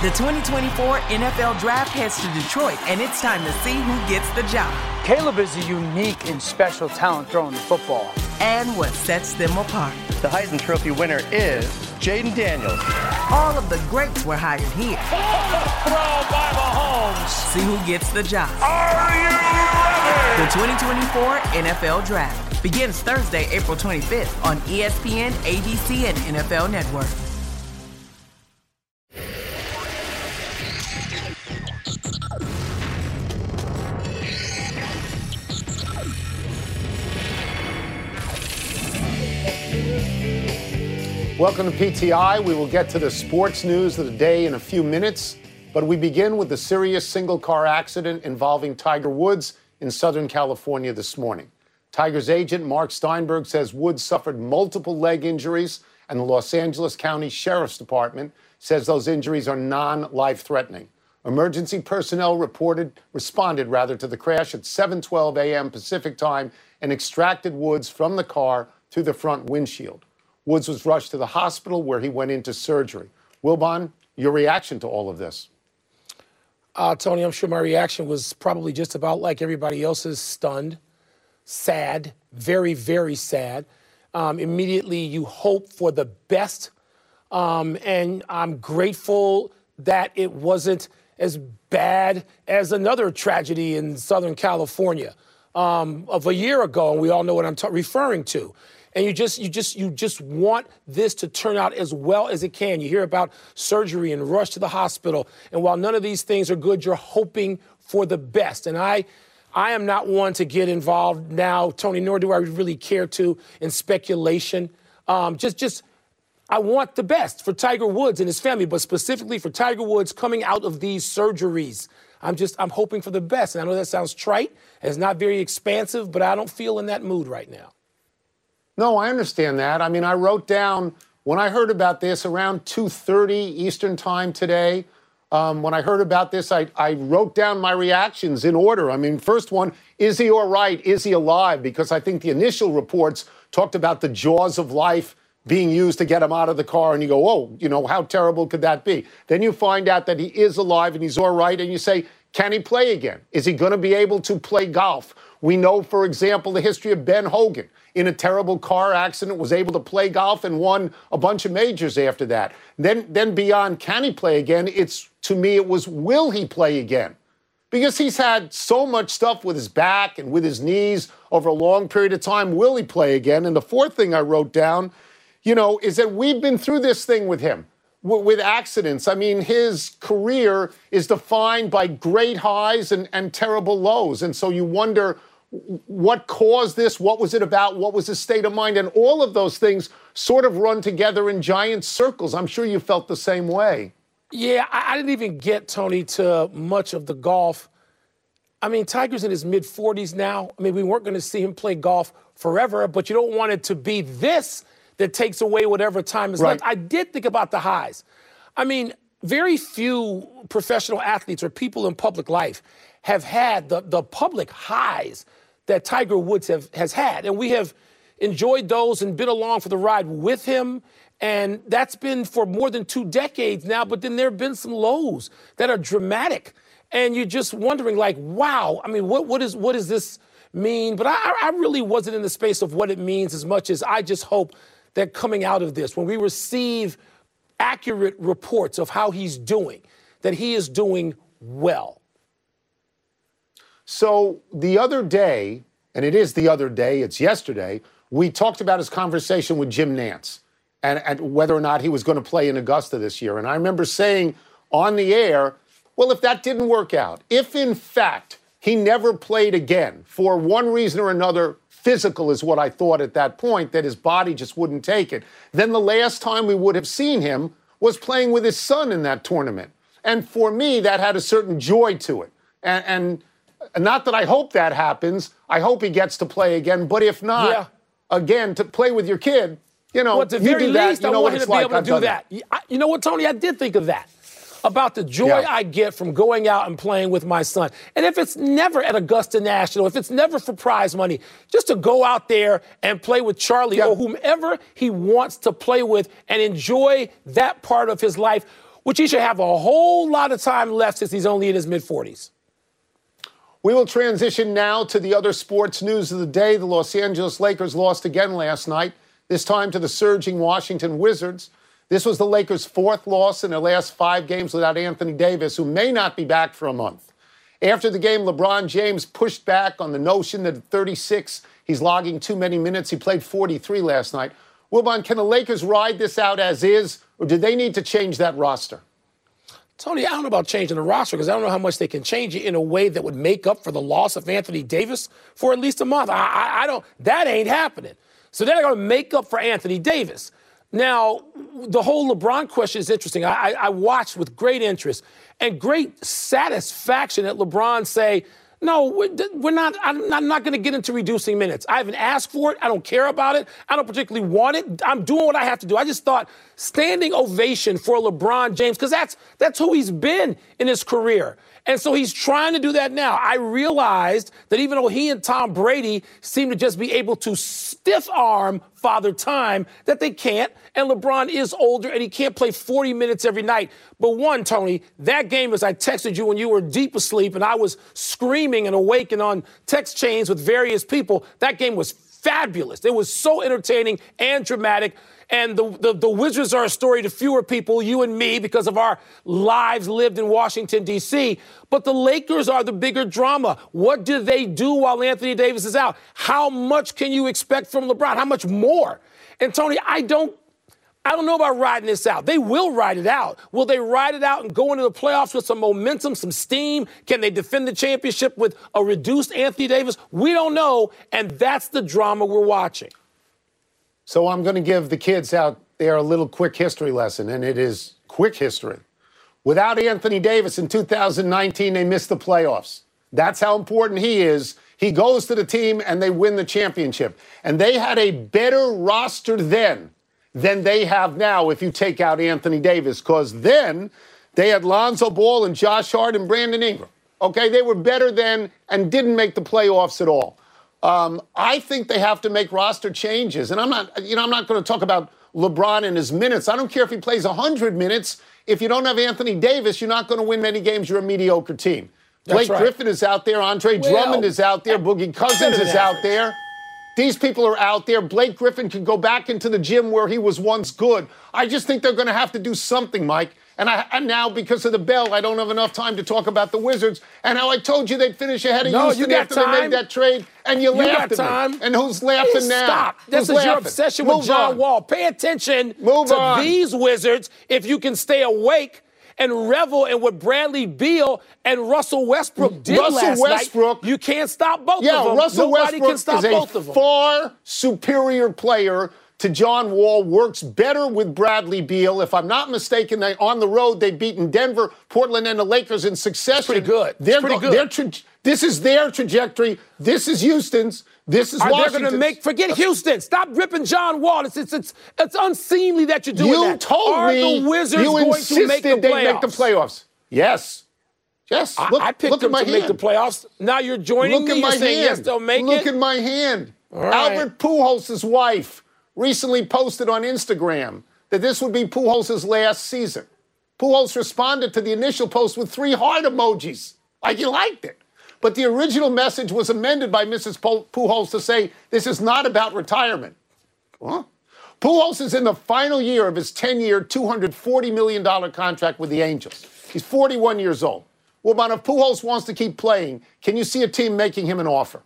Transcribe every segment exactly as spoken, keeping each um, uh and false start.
The twenty twenty-four N F L Draft heads to Detroit, and it's time to see who gets the job. Caleb is a unique and special talent throwing the football. And what sets them apart. The Heisman Trophy winner is Jayden Daniels. All of the greats were hired here. Throw by Mahomes. See who gets the job. Are you ready? The twenty twenty-four N F L Draft begins Thursday, April twenty-fifth on E S P N, A B C, and N F L Network. Welcome to P T I. We will get to the sports news of the day in a few minutes, but we begin with the serious single-car accident involving Tiger Woods in Southern California this morning. Tiger's agent, Mark Steinberg, says Woods suffered multiple leg injuries, and the Los Angeles County Sheriff's Department says those injuries are non-life-threatening. Emergency personnel reported, responded rather to the crash at seven twelve a.m. Pacific time and extracted Woods from the car through the front windshield. Woods was rushed to the hospital where he went into surgery. Wilbon, your reaction to all of this? Uh, Tony, I'm sure my reaction was probably just about like everybody else's, stunned, sad, very, very sad. Um, immediately you hope for the best, um, and I'm grateful that it wasn't as bad as another tragedy in Southern California um, of a year ago, and we all know what I'm t- referring to. And you just, you just, you just want this to turn out as well as it can. You hear about surgery and rush to the hospital. And while none of these things are good, you're hoping for the best. And I, I am not one to get involved now, Tony, nor do I really care to in speculation. Um, just, just, I want the best for Tiger Woods and his family, but specifically for Tiger Woods coming out of these surgeries. I'm just, I'm hoping for the best. And I know that sounds trite. It's not very expansive, but I don't feel in that mood right now. No, I understand that. I mean, I wrote down, when I heard about this around two thirty Eastern time today, um, when I heard about this, I, I wrote down my reactions in order. I mean, first one, is he all right? Is he alive? Because I think the initial reports talked about the jaws of life being used to get him out of the car, and you go, oh, you know, how terrible could that be? Then you find out that he is alive and he's all right, and you say, can he play again? Is he going to be able to play golf? We know, for example, the history of Ben Hogan. In a terrible car accident, was able to play golf and won a bunch of majors after that. Then, then beyond can he play again, it's, to me, it was will he play again? Because he's had so much stuff with his back and with his knees over a long period of time. Will he play again? And the fourth thing I wrote down, you know, is that we've been through this thing with him, w- with accidents. I mean, his career is defined by great highs and, and terrible lows. And so you wonder, what caused this? What was it about? What was his state of mind? And all of those things sort of run together in giant circles. I'm sure you felt the same way. Yeah, I, I didn't even get, Tony, to much of the golf. I mean, Tiger's in his mid-forties now. I mean, we weren't going to see him play golf forever, but you don't want it to be this that takes away whatever time is right. left. I did think about the highs. I mean, very few professional athletes or people in public life have had the, the public highs that Tiger Woods have, has had. And we have enjoyed those and been along for the ride with him. And that's been for more than two decades now. But then there have been some lows that are dramatic. And you're just wondering, like, wow, I mean, what, what, is, what does this mean? But I, I really wasn't in the space of what it means as much as I just hope that coming out of this, when we receive accurate reports of how he's doing, that he is doing well. So the other day, and it is the other day, it's yesterday, we talked about his conversation with Jim Nantz and, and whether or not he was going to play in Augusta this year. And I remember saying on the air, well, if that didn't work out, if in fact he never played again for one reason or another, physical is what I thought at that point, that his body just wouldn't take it, then the last time we would have seen him was playing with his son in that tournament. And for me, that had a certain joy to it. And, and not that I hope that happens. I hope he gets to play again. But if not, yeah. again, to play with your kid, you know, well, at the you very do that, least, you know I what want him it's to be like. able to I've do done that. that. You know what, Tony? I did think of that, about the joy yeah. I get from going out and playing with my son. And if it's never at Augusta National, if it's never for prize money, just to go out there and play with Charlie yeah. or whomever he wants to play with and enjoy that part of his life. which he should have a whole lot of time left since he's only in his mid-forties. We will transition now to the other sports news of the day. The Los Angeles Lakers lost again last night, this time to the surging Washington Wizards. This was the Lakers' fourth loss in their last five games without Anthony Davis, who may not be back for a month. After the game, LeBron James pushed back on the notion that at thirty-six, he's logging too many minutes. He played forty-three last night. Wilbon, can the Lakers ride this out as is, or do they need to change that roster? Tony, I don't know about changing the roster because I don't know how much they can change it in a way that would make up for the loss of Anthony Davis for at least a month. I, I, I don't. That ain't happening. So they're going to make up for Anthony Davis. Now, the whole LeBron question is interesting. I, I, I watched with great interest and great satisfaction that LeBron say, no, we're, we're not, I'm not, not going to get into reducing minutes. I haven't asked for it. I don't care about it. I don't particularly want it. I'm doing what I have to do. I just thought standing ovation for LeBron James, because that's, that's who he's been in his career. And so he's trying to do that now. I realized that even though he and Tom Brady seem to just be able to stiff arm Father Time, that they can't. And LeBron is older and he can't play forty minutes every night. But one, Tony, that game, as I texted you when you were deep asleep and I was screaming and awake and on text chains with various people, that game was fabulous. It was so entertaining and dramatic. And the, the, the Wizards are a story to fewer people, you and me, because of our lives lived in Washington, D C. But the Lakers are the bigger drama. What do they do while Anthony Davis is out? How much can you expect from LeBron? How much more? And, Tony, I don't I don't know about riding this out. They will ride it out. Will they ride it out and go into the playoffs with some momentum, some steam? Can they defend the championship with a reduced Anthony Davis? We don't know, and that's the drama we're watching. So I'm going to give the kids out there a little quick history lesson, and it is quick history. Without Anthony Davis in two thousand nineteen, they missed the playoffs. That's how important he is. He goes to the team, and they win the championship. And they had a better roster then than they have now if you take out Anthony Davis, because then they had Lonzo Ball and Josh Hart and Brandon Ingram. Okay, they were better then and didn't make the playoffs at all. Um, I think they have to make roster changes. And I'm not, you know, I'm not going to talk about LeBron and his minutes. I don't care if he plays one hundred minutes. If you don't have Anthony Davis, you're not going to win many games. You're a mediocre team. Blake right. Griffin is out there. Andre well, Drummond is out there. Boogie Cousins is out there. These people are out there. Blake Griffin can go back into the gym where he was once good. I just think they're going to have to do something, Mike. And, I, and now, because of the bell, I don't have enough time to talk about the Wizards and how I told you they'd finish ahead of no, Houston you got after time. they made that trade, and you, you laughed got at time. me. And who's laughing Please now? Stop. This Who's is your laughing? obsession Move with John on. Wall. Pay attention Move to on. these Wizards if you can stay awake and revel in what Bradley Beal and Russell Westbrook did Russell last Westbrook, night. You can't stop both yeah, of them. Russell Nobody Westbrook can stop is a both of them. far superior player to John Wall, works better with Bradley Beal. If I'm not mistaken, they on the road, they've beaten Denver, Portland, and the Lakers in succession. Pretty good. They're pretty go- good. They're tra- this is their trajectory. This is Houston's. This is Are Washington's. they going to make, forget Houston. Stop ripping John Wall. It's, it's, it's, it's unseemly that you're doing you that. told Are me the Wizards you going insisted to make the they'd playoffs? make the playoffs. Yes. Yes. Look, I, I picked look them at my to hand. make the playoffs. Now you're joining Look me. at my You're saying hand. yes, they'll make Look it. at my hand. All right. Albert Pujols' wife recently posted on Instagram that this would be Pujols' last season. Pujols responded to the initial post with three heart emojis. Like he liked it. But the original message was amended by Missus Pujols to say this is not about retirement. Huh? Pujols is in the final year of his ten-year, two hundred forty million dollars contract with the Angels. He's forty-one years old. Well, but if Pujols wants to keep playing, can you see a team making him an offer?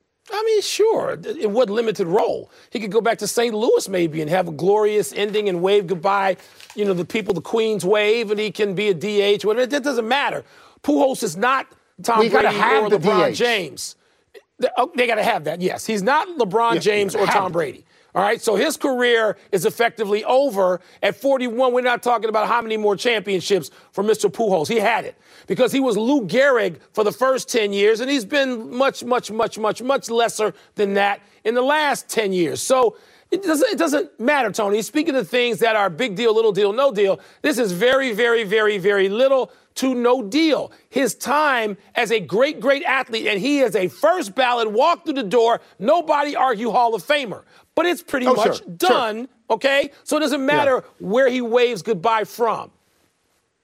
I mean, sure. In what limited role? He could go back to Saint Louis maybe and have a glorious ending and wave goodbye, you know, the people, the Queen's wave, and he can be a D H. Whatever. That doesn't matter. Pujols is not Tom We gotta Brady have or the LeBron D H. James. They, oh, they got to have that, yes. He's not LeBron Yeah, James you or have Tom to. Brady. All right, so his career is effectively over. At forty-one, we're not talking about how many more championships for Mister Pujols. He had it because he was Lou Gehrig for the first ten years, and he's been much, much, much, much, much lesser than that in the last ten years. So it doesn't, it doesn't matter, Tony. Speaking of things that are big deal, little deal, no deal, this is very, very, very, very little to no deal. His time as a great, great athlete, and he is a first ballot, walk through the door, nobody argue Hall of Famer. But it's pretty Oh, much sure, done, sure. okay? So it doesn't matter Yeah. where he waves goodbye from.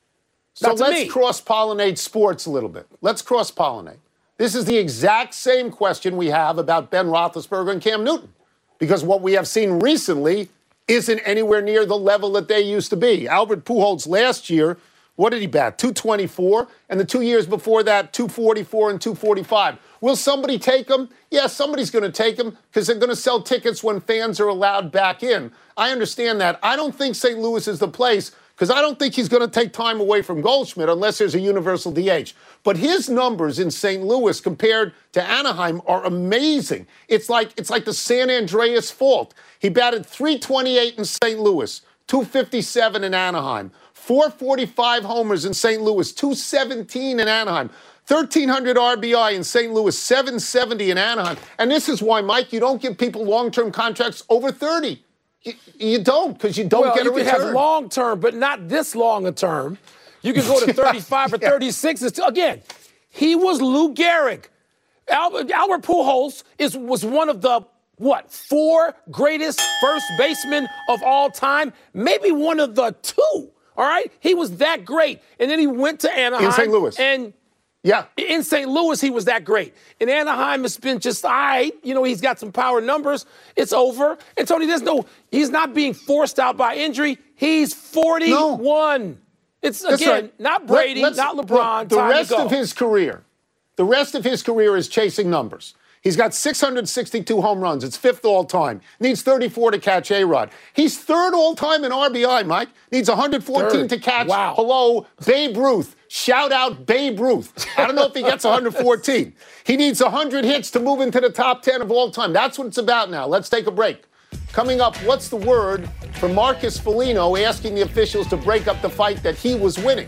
So Not to let's me. cross-pollinate sports a little bit. Let's cross-pollinate. This is the exact same question we have about Ben Roethlisberger and Cam Newton, because what we have seen recently isn't anywhere near the level that they used to be. Albert Pujols last year, what did he bat? two twenty-four, and the two years before that, two forty-four and two forty-five. Will somebody take him? Yeah, somebody's going to take him because they're going to sell tickets when fans are allowed back in. I understand that. I don't think Saint Louis is the place because I don't think he's going to take time away from Goldschmidt unless there's a universal D H. But his numbers in Saint Louis compared to Anaheim are amazing. It's like it's like the San Andreas Fault. He batted three twenty-eight in Saint Louis, two fifty-seven in Anaheim, four forty-five homers in Saint Louis, two seventeen in Anaheim, thirteen hundred R B I in Saint Louis, seven seventy in Anaheim. And this is why, Mike, you don't give people long-term contracts over thirty. You, you don't, because you don't well, get a you can return. have long-term, but not this long a term. You can go to thirty-five or yeah. thirty-six. It's, again, he was Lou Gehrig. Albert, Albert Pujols is, was one of the, what, four greatest first basemen of all time? Maybe one of the two, all right? He was that great. And then he went to Anaheim. In Saint Louis. And yeah. in Saint Louis, he was that great. In Anaheim, it's been just all right. You know, he's got some power numbers. It's over. And Tony, there's no, he's not being forced out by injury. He's forty-one. No. It's, That's again, right. not Brady, Let, not LeBron. Look, the time rest to go. of his career, the rest of his career is chasing numbers. He's got six hundred sixty-two home runs. It's fifth all time. Needs thirty-four to catch A-Rod. He's third all time in R B I, Mike. Needs one hundred fourteen Third. to catch, Wow. hello, Babe Ruth. Shout out Babe Ruth. I don't know if he gets one hundred fourteen. He needs one hundred hits to move into the top ten of all time. That's what it's about now. Let's take a break. Coming up, what's the word for Marcus Foligno asking the officials to break up the fight that he was winning?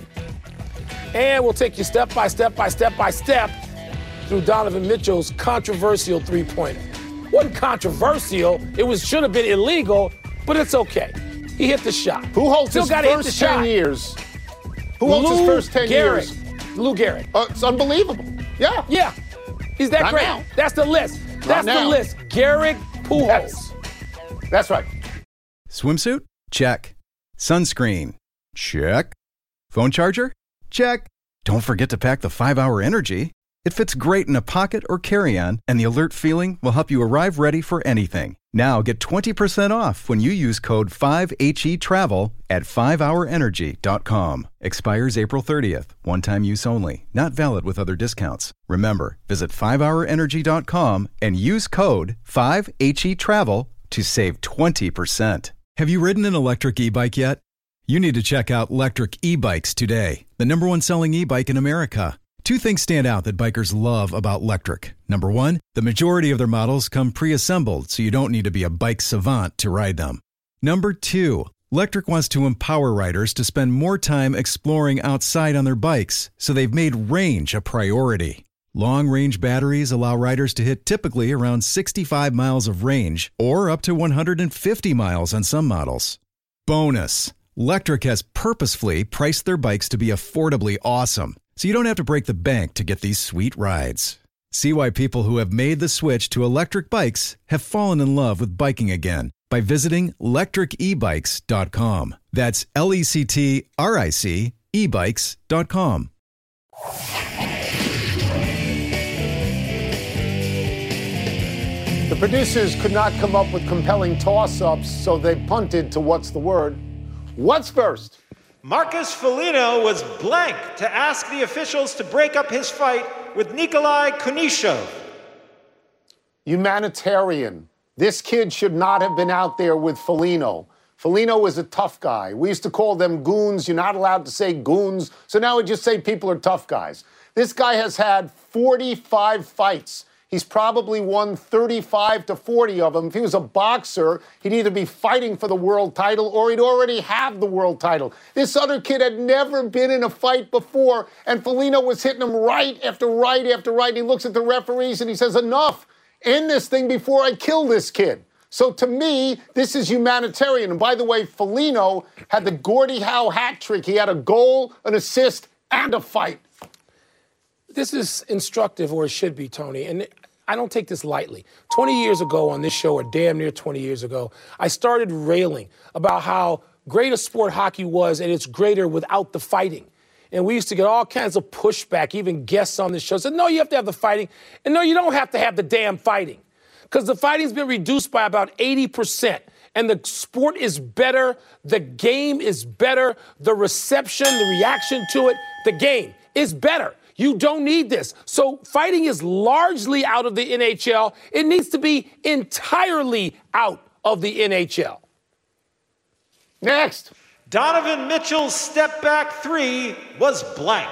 And we'll take you step by step by step by step through Donovan Mitchell's controversial three-pointer. Wasn't controversial. It was should have been illegal, but it's okay. He hit the shot. Who holds Still his gotta hit the first ten shot. years? Who holds Lou his first ten Gehrig. years? Lou Gehrig. Uh, it's unbelievable. Yeah. Yeah. He's that Not great. now. That's the list. That's the now. list. Gehrig, Pujols. That's, that's right. Swimsuit? Check. Sunscreen? Check. Phone charger? Check. Don't forget to pack the five hour Energy. It fits great in a pocket or carry-on, and the alert feeling will help you arrive ready for anything. Now get twenty percent off when you use code five H E travel at five hour energy dot com. Expires April thirtieth. One-time use only. Not valid with other discounts. Remember, visit five hour energy dot com and use code five H E travel to save twenty percent. Have you ridden an electric e-bike yet? You need to check out Lectric E-Bikes today, the number one selling e-bike in America. Two things stand out that bikers love about Lectric. Number one, the majority of their models come pre-assembled, so you don't need to be a bike savant to ride them. Number two, Lectric wants to empower riders to spend more time exploring outside on their bikes, so they've made range a priority. Long-range batteries allow riders to hit typically around sixty-five miles of range, or up to one hundred fifty miles on some models. Bonus, Lectric has purposefully priced their bikes to be affordably awesome, so you don't have to break the bank to get these sweet rides. See why people who have made the switch to electric bikes have fallen in love with biking again by visiting lectric e bikes dot com. That's L E C T R I C e bikes dot com. The producers could not come up with compelling toss-ups, so they punted to what's the word. What's first? Marcus Foligno was blank to ask the officials to break up his fight with Nikolai Kunishov. Humanitarian. This kid should not have been out there with Foligno. Foligno is a tough guy. We used to call them goons. You're not allowed to say goons, so now we just say people are tough guys. This guy has had forty-five fights. He's probably won thirty-five to forty of them. If he was a boxer, he'd either be fighting for the world title or he'd already have the world title. This other kid had never been in a fight before, and Foligno was hitting him right after right after right. And he looks at the referees and he says, enough, end this thing before I kill this kid. So to me, this is humanitarian. And by the way, Foligno had the Gordie Howe hat trick. He had a goal, an assist, and a fight. This is instructive, or it should be, Tony, and I don't take this lightly. twenty years ago on this show, or damn near twenty years ago, I started railing about how great a sport hockey was, and it's greater without the fighting. And we used to get all kinds of pushback, even guests on the show said, no, you have to have the fighting. And no, you don't have to have the damn fighting. Because the fighting's been reduced by about eighty percent. And the sport is better. The game is better. The reception, the reaction to it, the game is better. You don't need this. So fighting is largely out of the N H L. It needs to be entirely out of the N H L. Next. Donovan Mitchell's step back three was blank.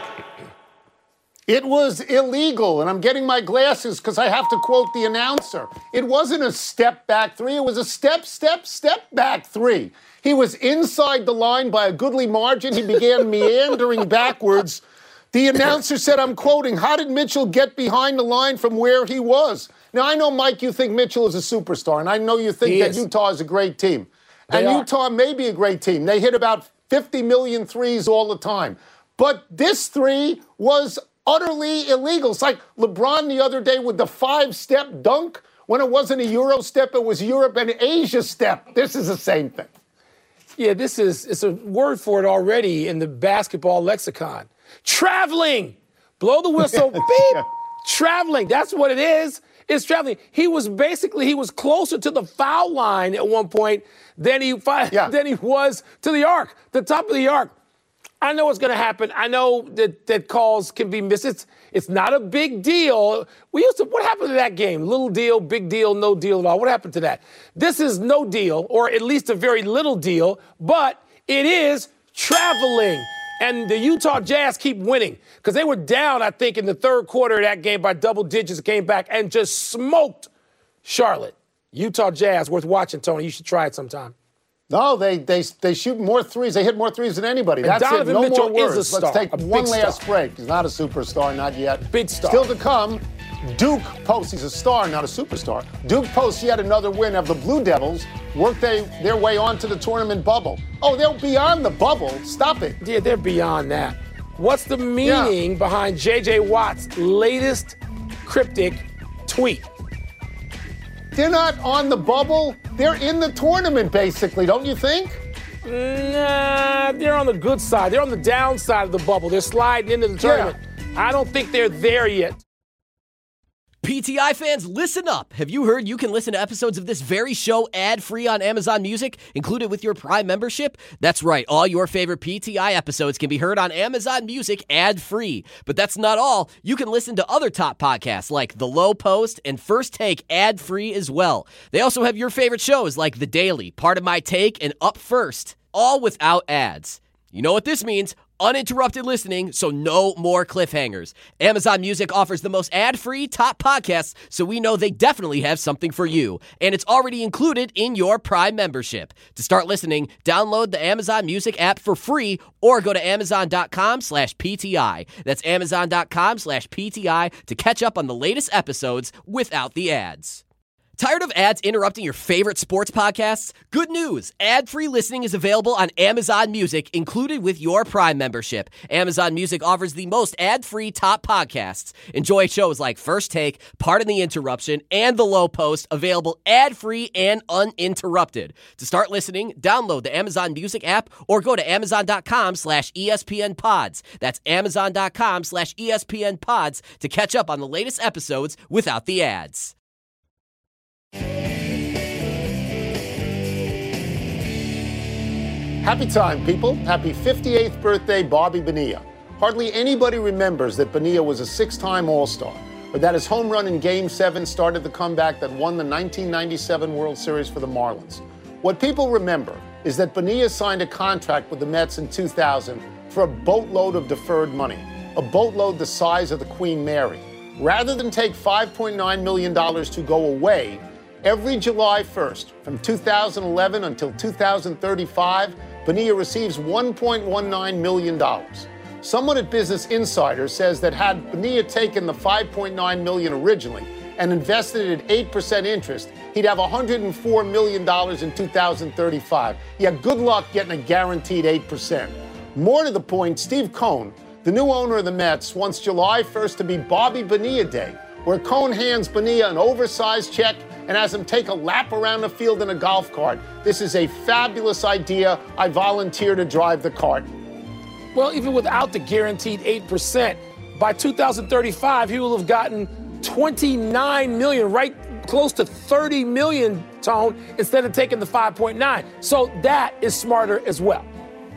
It was illegal, and I'm getting my glasses because I have to quote the announcer. It wasn't a step back three. It was a step, step, step back three. He was inside the line by a goodly margin. He began meandering backwards. The announcer said, I'm quoting, how did Mitchell get behind the line from where he was? Now, I know, Mike, you think Mitchell is a superstar, and I know you think He that is. Utah is a great team. They and are. Utah may be a great team. They hit about fifty million threes all the time. But this three was utterly illegal. It's like LeBron the other day with the five-step dunk. When it wasn't a Euro step, it was Europe and Asia step. This is the same thing. Yeah, this is, it's a word for it already in the basketball lexicon. Traveling. Blow the whistle. Beep. Yeah. Traveling. That's what it is. It's traveling. He was basically, he was closer to the foul line at one point than he, Yeah. than he was to the arc, the top of the arc. I know what's going to happen. I know that, that calls can be missed. It's, it's not a big deal. We used to, what happened to that game? Little deal, big deal, no deal at all. What happened to that? This is no deal, or at least a very little deal, but it is traveling. And the Utah Jazz keep winning because they were down, I think, in the third quarter of that game by double digits, came back and just smoked Charlotte. Utah Jazz, worth watching, Tony. You should try it sometime. No, they they they shoot more threes. They hit more threes than anybody. And That's Donovan it. No Mitchell more words. is a star, Let's take a big one last star. break. He's not a superstar, not yet. Big star. Still to come, Duke posts. He's a star, not a superstar. Duke posts yet another win of the Blue Devils. Work they, their way onto the tournament bubble. Oh, they're beyond the bubble. Stop it. Yeah, they're beyond that. What's the meaning Yeah. behind J J Watt's latest cryptic tweet? They're not on the bubble. They're in the tournament, basically, don't you think? Nah, they're on the good side. They're on the downside of the bubble. They're sliding into the tournament. I don't think they're there yet. P T I fans, listen up. Have you heard you can listen to episodes of this very show ad-free on Amazon Music, included with your Prime membership? That's right. All your favorite P T I episodes can be heard on Amazon Music ad-free. But that's not all. You can listen to other top podcasts like The Low Post and First Take ad-free as well. They also have your favorite shows like The Daily, Part of My Take, and Up First, all without ads. You know what this means? Uninterrupted listening, so no more cliffhangers. Amazon Music offers the most ad-free top podcasts, so we know they definitely have something for you. And it's already included in your Prime membership. To start listening, download the Amazon Music app for free or go to amazon.com slash PTI. That's amazon.com slash PTI to catch up on the latest episodes without the ads. Tired of ads interrupting your favorite sports podcasts? Good news! Ad-free listening is available on Amazon Music, included with your Prime membership. Amazon Music offers the most ad-free top podcasts. Enjoy shows like First Take, Pardon the Interruption, and The Low Post, available ad-free and uninterrupted. To start listening, download the Amazon Music app or go to amazon.com slash ESPN pods. That's amazon.com slash ESPN pods to catch up on the latest episodes without the ads. Happy time, people. Happy fifty-eighth birthday, Bobby Bonilla. Hardly anybody remembers that Bonilla was a six-time All-Star, or that his home run in Game seven started the comeback that won the nineteen ninety-seven World Series for the Marlins. What people remember is that Bonilla signed a contract with the Mets in two thousand for a boatload of deferred money, a boatload the size of the Queen Mary. Rather than take five point nine million dollars to go away, every July first, from two thousand eleven until two thousand thirty-five, Bonilla receives one point one nine million dollars. Someone at Business Insider says that had Bonilla taken the five point nine million dollars originally and invested it at eight percent interest, he'd have one hundred four million dollars in two thousand thirty-five. Yeah, good luck getting a guaranteed eight percent. More to the point, Steve Cohen, the new owner of the Mets, wants July first to be Bobby Bonilla Day, where Cohen hands Bonilla an oversized check and has him take a lap around the field in a golf cart. This is a fabulous idea. I volunteer to drive the cart. Well, even without the guaranteed eight percent, by two thousand thirty-five, he will have gotten twenty-nine million, right close to thirty million, Tone, instead of taking the five point nine. So that is smarter as well.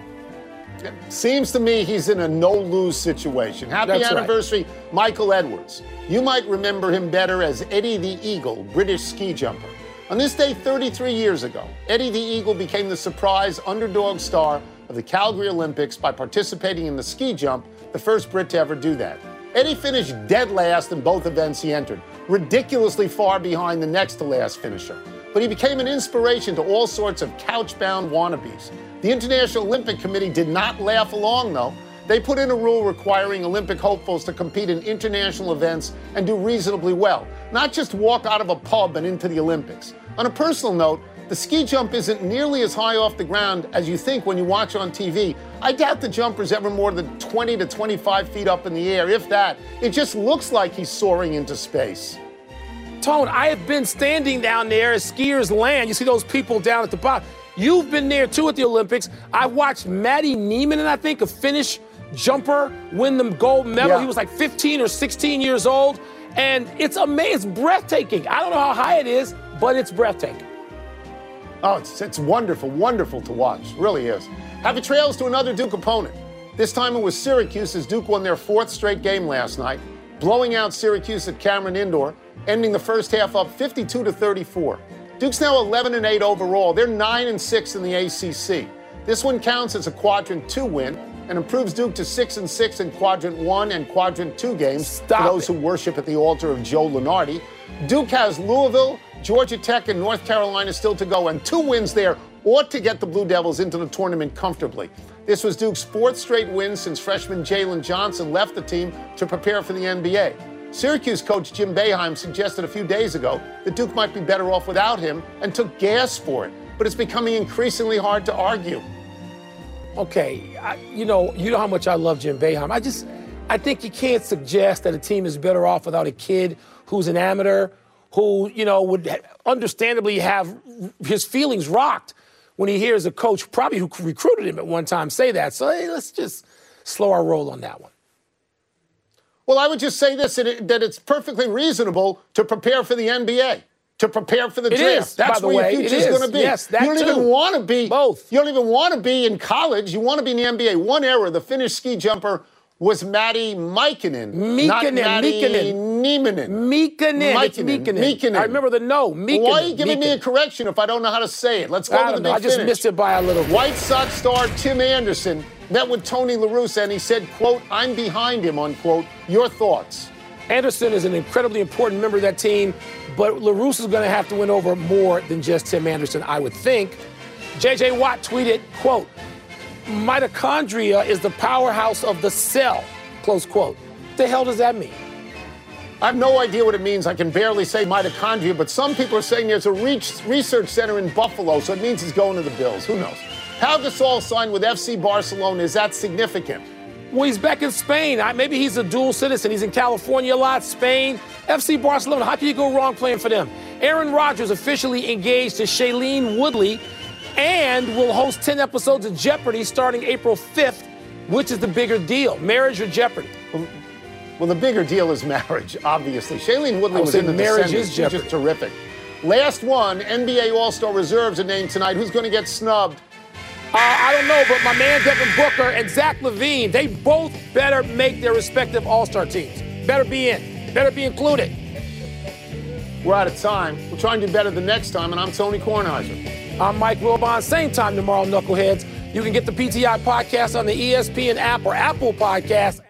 Seems to me he's in a no-lose situation. Happy That's anniversary, right. Michael Edwards. You might remember him better as Eddie the Eagle, British ski jumper. On this day thirty-three years ago, Eddie the Eagle became the surprise underdog star of the Calgary Olympics by participating in the ski jump, the first Brit to ever do that. Eddie finished dead last in both events he entered, ridiculously far behind the next to last finisher. But he became an inspiration to all sorts of couch-bound wannabes. The International Olympic Committee did not laugh along, though. They put in a rule requiring Olympic hopefuls to compete in international events and do reasonably well, not just walk out of a pub and into the Olympics. On a personal note, the ski jump isn't nearly as high off the ground as you think when you watch on T V. I doubt the jumper's ever more than twenty to twenty-five feet up in the air, if that. It just looks like he's soaring into space. Tone, I have been standing down there as skiers land. You see those people down at the bottom. You've been there, too, at the Olympics. I watched Matty Niemann, I think, a Finnish jumper, win the gold medal. Yeah. He was like fifteen or sixteen years old. And it's amazing. It's breathtaking. I don't know how high it is, but it's breathtaking. Oh, it's, it's wonderful, wonderful to watch. It really is. Happy trails to another Duke opponent. This time it was Syracuse as Duke won their fourth straight game last night, blowing out Syracuse at Cameron Indoor, ending the first half up fifty-two to thirty-four. Duke's now eleven and eight overall. They're nine and six in the A C C. This one counts as a quadrant two win and improves Duke to six and six in quadrant one and quadrant two games Stop for those it. who worship at the altar of Joe Lunardi. Duke has Louisville, Georgia Tech, and North Carolina still to go, and two wins there ought to get the Blue Devils into the tournament comfortably. This was Duke's fourth straight win since freshman Jalen Johnson left the team to prepare for the N B A. Syracuse coach Jim Boeheim suggested a few days ago that Duke might be better off without him and took gas for it, but it's becoming increasingly hard to argue. Okay, I, you know, you know how much I love Jim Boeheim. I just, I think you can't suggest that a team is better off without a kid who's an amateur, who, you know, would understandably have his feelings rocked when he hears a coach, probably who recruited him at one time, say that. So hey, let's just slow our roll on that one. Well, I would just say this, that, it, that it's perfectly reasonable to prepare for the N B A, to prepare for the It draft. is, That's by the where way. your It future's is. going to be. Yes, that you don't too. even want to be Both. You don't even want to be in college. You want to be in the N B A. One era, the Finnish ski jumper was Matty Mikkonen, not Mikkonen, Matty Mikkonen. Niemennen. Mikkonen. It's Mikkonen. Mikkonen. Mikkonen. I remember the no. Mikkonen. Why are you giving me a Mikkonen. correction if I don't know how to say it? Let's go I to don't the know. big I just finish. missed it by a little bit. White Sox star Tim Anderson met with Tony La Russa, and he said, quote, "I'm behind him," unquote. Your thoughts? Anderson is an incredibly important member of that team, but La Russa is going to have to win over more than just Tim Anderson, I would think. J J Watt tweeted, quote, "Mitochondria is the powerhouse of the cell," close quote. What the hell does that mean? I have no idea what it means. I can barely say mitochondria, but some people are saying there's a research center in Buffalo, so it means he's going to the Bills. Who knows? Pau Gasol signed with F C Barcelona. Is that significant? Well, he's back in Spain. I, maybe he's a dual citizen. He's in California a lot, Spain. F C Barcelona, how can you go wrong playing for them? Aaron Rodgers officially engaged to Shailene Woodley and will host ten episodes of Jeopardy starting April fifth. Which is the bigger deal, marriage or Jeopardy? Well, well the bigger deal is marriage, obviously. Shailene Woodley I was would in the say marriage Descendants. is She's Jeopardy. just terrific. Last one, N B A All-Star reserves are named tonight. Who's going to get snubbed? Uh, I don't know, but my man Devin Booker and Zach LaVine, they both better make their respective All-Star teams. Better be in. Better be included. We're out of time. We'll try and do better the next time, and I'm Tony Kornheiser. I'm Mike Wilbon. Same time tomorrow, Knuckleheads. You can get the P T I podcast on the E S P N app or Apple Podcasts